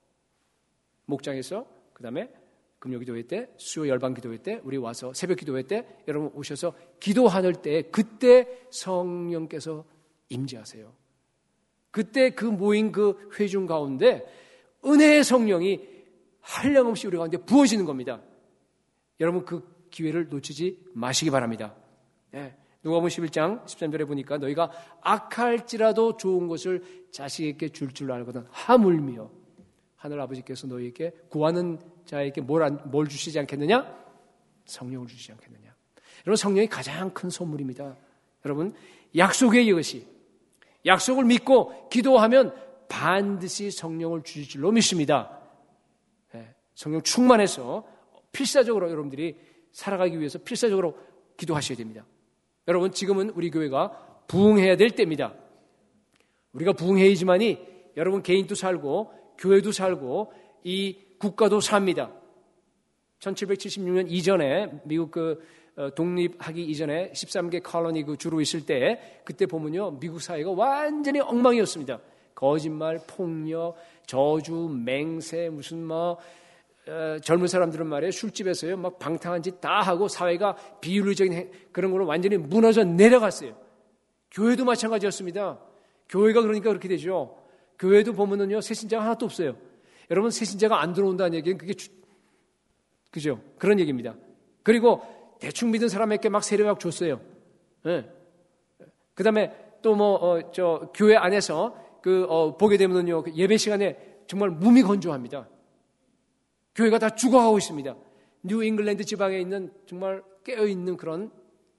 목장에서 그다음에 금요 기도회 때, 수요 열방 기도회 때, 우리 와서 새벽 기도회 때 여러분 오셔서 기도할 때 그때 성령께서 임재하세요. 그때 그 모인 그 회중 가운데 은혜의 성령이 한량없이 우리 가운데 부어지는 겁니다. 여러분 그 기회를 놓치지 마시기 바랍니다. 네. 누가복음 11장 13절에 보니까 너희가 악할지라도 좋은 것을 자식에게 줄 알거든 하물며 하늘 아버지께서 너희에게 구하는 자에게 뭘 주시지 않겠느냐? 성령을 주시지 않겠느냐? 여러분 성령이 가장 큰 선물입니다. 여러분 약속의 이것이 약속을 믿고 기도하면 반드시 성령을 주실 줄로 믿습니다. 네, 성령 충만해서 필사적으로 여러분들이 살아가기 위해서 필사적으로 기도하셔야 됩니다. 여러분 지금은 우리 교회가 부흥해야 될 때입니다. 우리가 부흥해야지만이 여러분 개인도 살고 교회도 살고 이 국가도 삽니다. 1776년 이전에 미국 독립하기 이전에 13개 콜로니 주로 있을 때 그때 보면요 미국 사회가 완전히 엉망이었습니다. 거짓말, 폭력, 저주, 맹세, 무슨 젊은 사람들은 말이에요 술집에서요 막 방탕한 짓 다 하고 사회가 비윤리적인 그런 걸로 완전히 무너져 내려갔어요. 교회도 마찬가지였습니다. 교회가 그러니까 그렇게 되죠. 교회도 보면은요 새신자가 하나도 없어요. 여러분 새신자가 안 들어온다는 얘기는 그게 그죠? 그런 얘기입니다. 그리고 대충 믿은 사람에게 막 세례학 줬어요. 네. 그다음에 또 교회 안에서 보게 되면은요 예배 시간에 정말 몸이 건조합니다. 교회가 다 죽어가고 있습니다. 뉴 잉글랜드 지방에 있는 정말 깨어있는 그런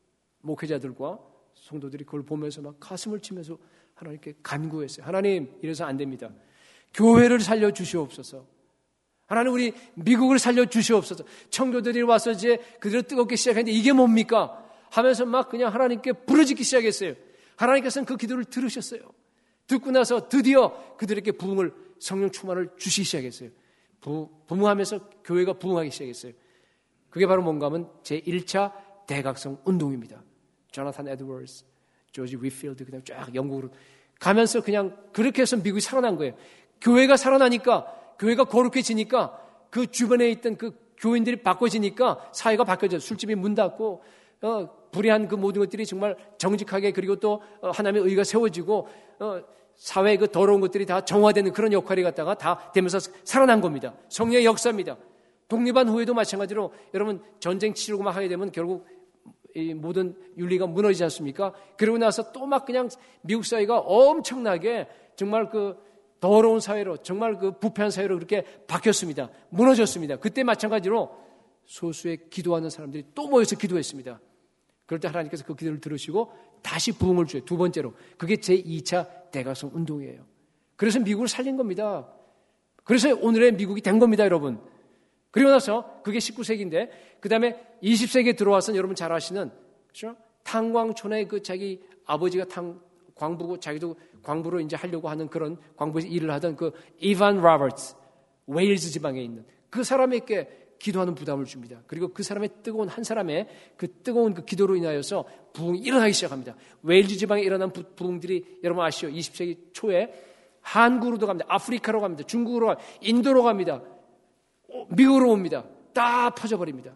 목회자들과 성도들이 그걸 보면서 막 가슴을 치면서 하나님께 간구했어요. 하나님 이래서 안 됩니다. 교회를 살려주시옵소서. 하나님 우리 미국을 살려주시옵소서. 청교들이 와서 이제 그들을 뜨겁게 시작했는데 이게 뭡니까? 하면서 막 그냥 하나님께 부르짖기 시작했어요. 하나님께서는 그 기도를 들으셨어요. 듣고 나서 드디어 그들에게 부흥을 성령 충만을 주시기 시작했어요. 부흥하면서 교회가 부흥하기 시작했어요. 그게 바로 뭔가 하면 제1차 대각성 운동입니다. 조나탄 에드워즈, 조지 위필드 그냥 쫙 영국으로 가면서 그냥 그렇게 해서 미국이 살아난 거예요. 교회가 살아나니까 교회가 거룩해지니까 그 주변에 있던 그 교인들이 바꿔지니까 사회가 바뀌어져요. 술집이 문 닫고 불의한 그 모든 것들이 정말 정직하게 그리고 또 하나님의 의가 세워지고 사회의 그 더러운 것들이 다 정화되는 그런 역할이 갖다가 다 되면서 살아난 겁니다. 성령의 역사입니다. 독립한 후에도 마찬가지로 여러분 전쟁 치르고만 하게 되면 결국 이 모든 윤리가 무너지지 않습니까? 그러고 나서 또 막 그냥 미국 사회가 엄청나게 정말 그 더러운 사회로 정말 그 부패한 사회로 그렇게 바뀌었습니다. 무너졌습니다. 그때 마찬가지로 소수의 기도하는 사람들이 또 모여서 기도했습니다. 그럴 때 하나님께서 그 기도를 들으시고 다시 부흥을 줘요. 두 번째로. 그게 제2차 대각성 운동이에요. 그래서 미국을 살린 겁니다. 그래서 오늘의 미국이 된 겁니다, 여러분. 그리고 나서 그게 19세기인데 그 다음에 20세기에 들어와서 여러분 잘 아시는 그렇죠? 탄광촌에 그 자기 아버지가 광부고 자기도 광부로 이제 하려고 하는 그런 광부에서 일을 하던 그 이반 로버츠 웨일즈 지방에 있는 그 사람에게 기도하는 부담을 줍니다. 그리고 그 사람의 뜨거운 한 사람의 그 뜨거운 그 기도로 인하여서 부흥이 일어나기 시작합니다. 웨일즈 지방에 일어난 부흥들이 여러분 아시죠? 20세기 초에 한국으로도 갑니다. 아프리카로 갑니다. 중국으로 갑니다. 인도로 갑니다. 미국으로 옵니다. 다 퍼져버립니다.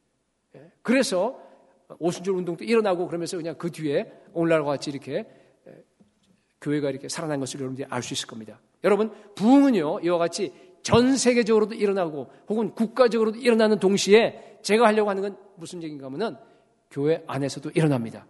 그래서 오순절 운동도 일어나고 그러면서 그냥 그 뒤에 오늘날과 같이 이렇게 교회가 이렇게 살아난 것을 여러분들이 알 수 있을 겁니다. 여러분 부흥은요 이와 같이 전 세계적으로도 일어나고 혹은 국가적으로도 일어나는 동시에 제가 하려고 하는 건 무슨 얘기인가 하면은 교회 안에서도 일어납니다.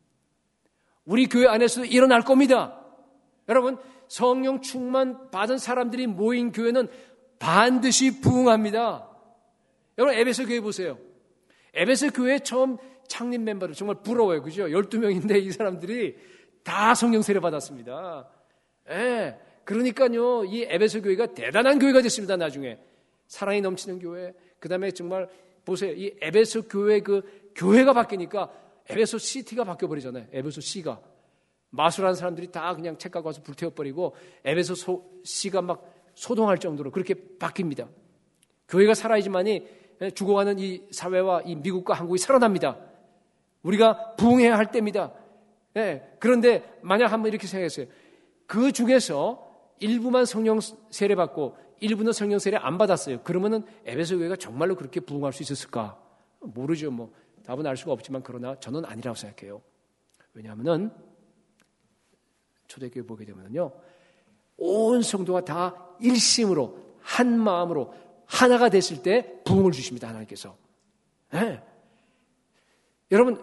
우리 교회 안에서도 일어날 겁니다. 여러분 성령 충만 받은 사람들이 모인 교회는 반드시 부흥합니다. 여러분 에베소 교회 보세요. 에베소 교회 처음 창립 멤버들 정말 부러워요. 그죠? 12명인데 이 사람들이 다 성령 세례 받았습니다. 예. 그러니까요, 이 에베소 교회가 대단한 교회가 됐습니다, 나중에. 사랑이 넘치는 교회. 그 다음에 정말, 보세요. 이 에베소 교회 교회가 바뀌니까 에베소 시티가 바뀌어버리잖아요. 에베소 시가. 마술하는 사람들이 다 그냥 책 갖고 와서 불태워버리고 에베소 시가 막 소동할 정도로 그렇게 바뀝니다. 교회가 살아야지만이 죽어가는 이 사회와 이 미국과 한국이 살아납니다. 우리가 부흥해야 할 때입니다. 그런데 만약 한번 이렇게 생각했어요. 그 중에서 일부만 성령 세례받고 일부는 성령 세례 안 받았어요. 그러면은 에베소 교회가 정말로 그렇게 부흥할 수 있었을까? 모르죠. 뭐 답은 알 수가 없지만 그러나 저는 아니라고 생각해요. 왜냐하면은 초대교회 보게 되면요, 온 성도가 다 일심으로 한 마음으로 하나가 됐을 때 부흥을 주십니다. 하나님께서. 여러분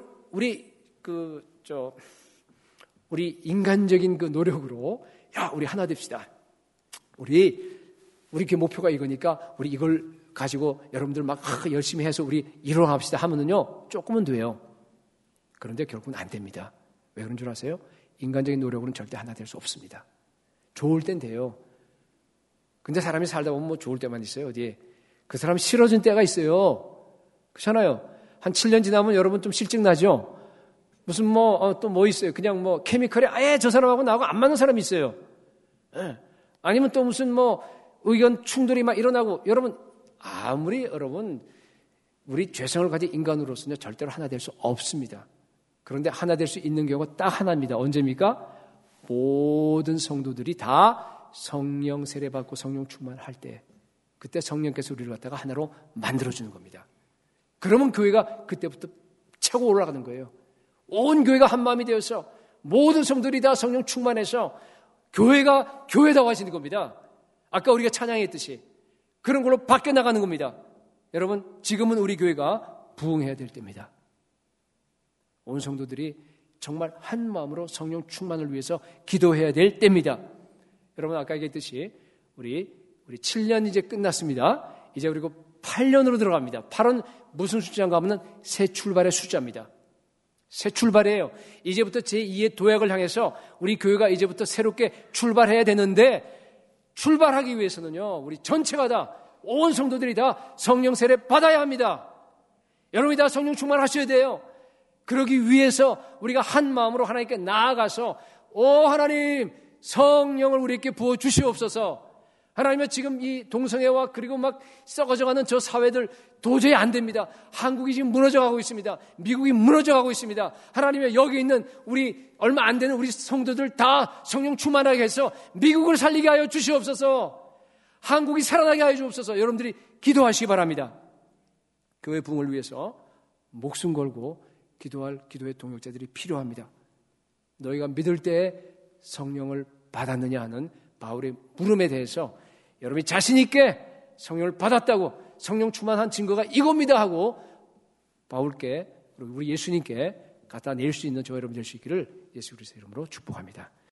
우리 인간적인 그 노력으로 우리 하나 됩시다. 우리 이렇게 목표가 이거니까 우리 이걸 가지고 여러분들 막 열심히 해서 우리 이뤄갑시다 하면은요 조금은 돼요. 그런데 결국은 안 됩니다. 왜 그런 줄 아세요? 인간적인 노력으로는 절대 하나 될 수 없습니다. 좋을 땐 돼요. 근데 사람이 살다 보면 뭐 좋을 때만 있어요. 어디에? 그 사람 싫어진 때가 있어요. 그렇잖아요. 한 7년 지나면 여러분 좀 실증 나죠? 무슨 또 뭐 있어요? 그냥 케미컬이 아예 저 사람하고 나하고 안 맞는 사람이 있어요. 아니면 또 무슨 의견 충돌이 막 일어나고, 여러분 아무리 여러분 우리 죄성을 가진 인간으로서는 절대로 하나 될 수 없습니다. 그런데 하나 될 수 있는 경우가 딱 하나입니다. 언제입니까? 모든 성도들이 다 성령 세례받고 성령 충만할 때, 그때 성령께서 우리를 갖다가 하나로 만들어주는 겁니다. 그러면 교회가 그때부터 차고 올라가는 거예요. 온 교회가 한 마음이 되어서 모든 성도들이 다 성령 충만해서 교회가 교회다워 하시는 겁니다. 아까 우리가 찬양했듯이 그런 걸로 바뀌어 나가는 겁니다. 여러분, 지금은 우리 교회가 부흥해야 될 때입니다. 온 성도들이 정말 한 마음으로 성령 충만을 위해서 기도해야 될 때입니다. 여러분, 아까 얘기했듯이 우리 7년 이제 끝났습니다. 이제 그리고 8년으로 들어갑니다. 8은 무슨 숫자인가 하면 새 출발의 숫자입니다. 새 출발이에요. 이제부터 제2의 도약을 향해서 우리 교회가 이제부터 새롭게 출발해야 되는데, 출발하기 위해서는요, 우리 전체가 다, 온 성도들이 다 성령 세례 받아야 합니다. 여러분이 다 성령 충만하셔야 돼요. 그러기 위해서 우리가 한 마음으로 하나님께 나아가서, 하나님, 성령을 우리에게 부어 주시옵소서. 하나님은 지금 이 동성애와 그리고 막 썩어져가는 저 사회들 도저히 안 됩니다. 한국이 지금 무너져가고 있습니다. 미국이 무너져가고 있습니다. 하나님은 여기 있는 우리 얼마 안 되는 우리 성도들 다 성령 충만하게 해서 미국을 살리게 하여 주시옵소서. 한국이 살아나게 하여 주옵소서. 여러분들이 기도하시기 바랍니다. 교회 부흥을 위해서 목숨 걸고 기도할 기도의 동역자들이 필요합니다. 너희가 믿을 때 성령을 받았느냐 하는 바울의 물음에 대해서 여러분이 자신 있게 성령을 받았다고, 성령 충만한 증거가 이겁니다 하고 바울께, 우리 예수님께 갖다 낼 수 있는 저와 여러분 될 수 있기를 예수 그리스도의 이름으로 축복합니다.